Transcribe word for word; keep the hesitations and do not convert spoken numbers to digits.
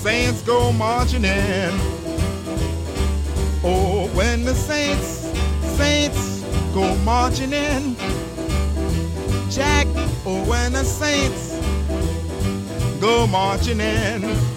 saints go marching in. Oh, when the saints, saints go marching in. Jack, oh, when the saints go marching in.